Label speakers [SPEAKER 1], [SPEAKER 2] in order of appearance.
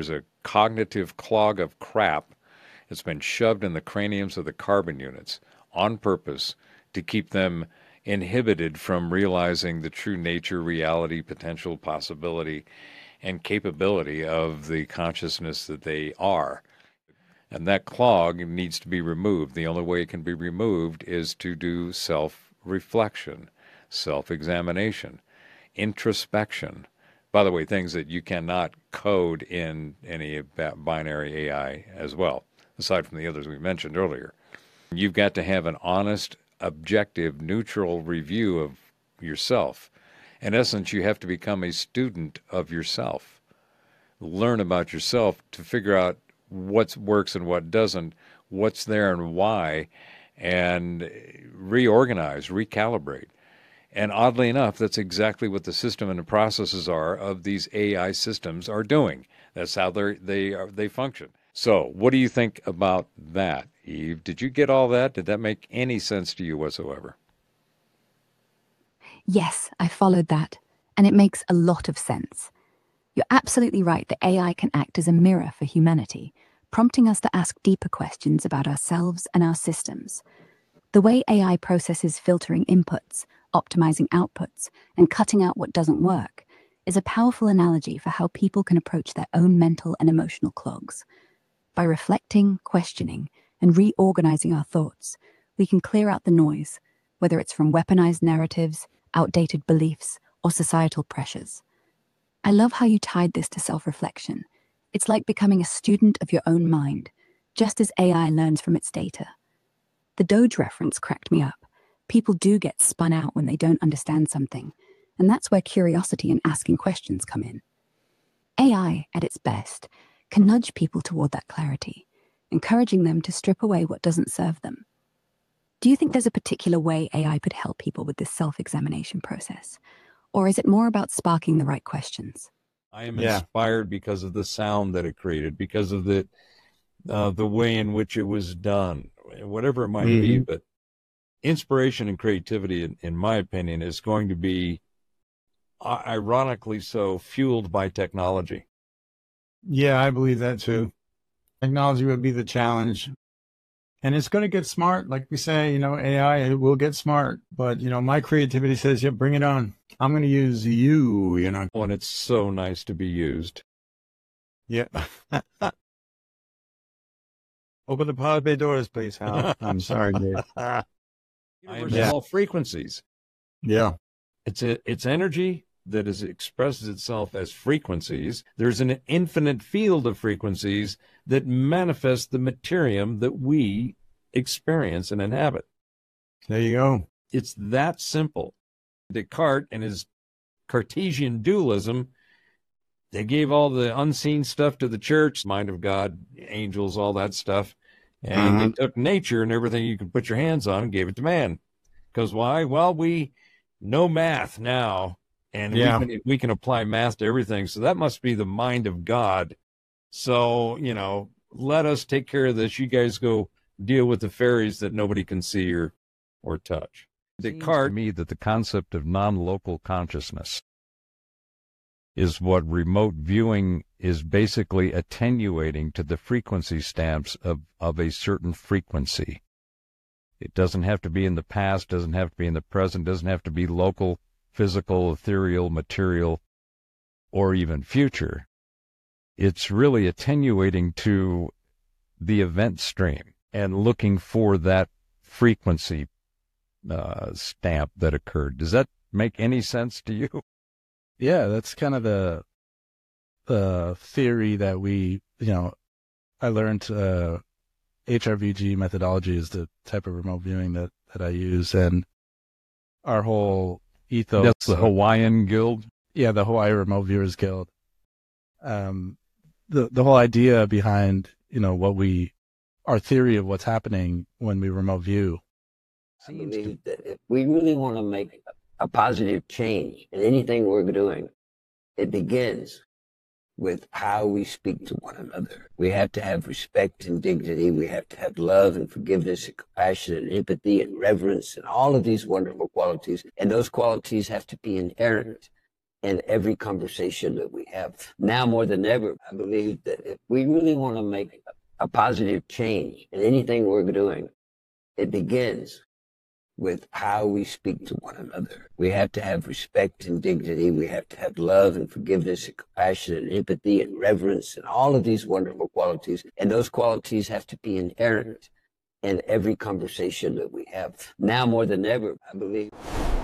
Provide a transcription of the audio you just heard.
[SPEAKER 1] there's a cognitive clog of crap that's been shoved in the craniums of the carbon units on purpose to keep them inhibited from realizing the true nature, reality, potential, possibility, and capability of the consciousness that they are. And that clog needs to be removed. The only way it can be removed is to do self-reflection, self-examination, introspection. By the way, things that you cannot code in any binary AI as well, aside from the others we mentioned earlier. You've got to have an honest, objective, neutral review of yourself. In essence, you have to become a student of yourself. Learn about yourself to figure out what works and what doesn't, what's there and why, and reorganize, recalibrate. And oddly enough, that's exactly what the system and the processes are of these AI systems are doing. That's how they function. So what do you think about that, Eve? Did you get all that? Did that make any sense to you whatsoever?
[SPEAKER 2] Yes, I followed that, and it makes a lot of sense. You're absolutely right that AI can act as a mirror for humanity, prompting us to ask deeper questions about ourselves and our systems. The way AI processes filtering inputs, optimizing outputs, and cutting out what doesn't work is a powerful analogy for how people can approach their own mental and emotional clogs. By reflecting, questioning, and reorganizing our thoughts, we can clear out the noise, whether it's from weaponized narratives, outdated beliefs, or societal pressures. I love how you tied this to self-reflection. It's like becoming a student of your own mind, just as AI learns from its data. The Doge reference cracked me up. People do get spun out when they don't understand something, and that's where curiosity and asking questions come in. AI, at its best, can nudge people toward that clarity, encouraging them to strip away what doesn't serve them. Do you think there's a particular way AI could help people with this self-examination process? Or is it more about sparking the right questions?
[SPEAKER 1] I am inspired because of the sound that it created, because of the way in which it was done, whatever it might be. But inspiration and creativity, in my opinion, is going to be, ironically so, fueled by technology.
[SPEAKER 3] Yeah, I believe that too. Technology would be the challenge. And it's going to get smart. Like we say, AI, it will get smart. But, my creativity says, yeah, bring it on. I'm going to use you,
[SPEAKER 1] And it's so nice to be used.
[SPEAKER 3] Yeah. Open the pod bay doors, please, Hal. I'm sorry, Dave.
[SPEAKER 1] All frequencies.
[SPEAKER 3] Yeah.
[SPEAKER 1] It's energy that expresses itself as frequencies. There's an infinite field of frequencies that manifest the materium that we experience and inhabit.
[SPEAKER 3] There you go.
[SPEAKER 1] It's that simple. Descartes and his Cartesian dualism, they gave all the unseen stuff to the church, mind of God, angels, all that stuff. And they took nature and everything you could put your hands on and gave it to man. Because why? Well, we know math now. And we can apply math to everything. So that must be the mind of God. So, let us take care of this. You guys go deal with the fairies that nobody can see or touch. Descartes, to me, that the concept of non-local consciousness is what remote viewing is basically attenuating to the frequency stamps of a certain frequency. It doesn't have to be in the past, doesn't have to be in the present, doesn't have to be local, physical, ethereal, material, or even future. It's really attenuating to the event stream and looking for that frequency stamp that occurred. Does that make any sense to you?
[SPEAKER 4] Yeah, that's kind of the theory that I learned HRVG methodology is the type of remote viewing that I use, and our whole ethos.
[SPEAKER 1] That's the Hawaiian Guild?
[SPEAKER 4] Yeah, the Hawaii Remote Viewers Guild. The whole idea behind, our theory of what's happening when we remote view.
[SPEAKER 5] I believe that if we really want to make a positive change in anything we're doing, it begins with how we speak to one another. We have to have respect and dignity. We have to have love and forgiveness and compassion and empathy and reverence and all of these wonderful qualities. And those qualities have to be inherent in every conversation that we have. Now more than ever, I believe that if we really want to make a positive change in anything we're doing, it begins with how we speak to one another. We have to have respect and dignity. We have to have love and forgiveness and compassion and empathy and reverence and all of these wonderful qualities. And those qualities have to be inherent in every conversation that we have. Now more than ever, I believe.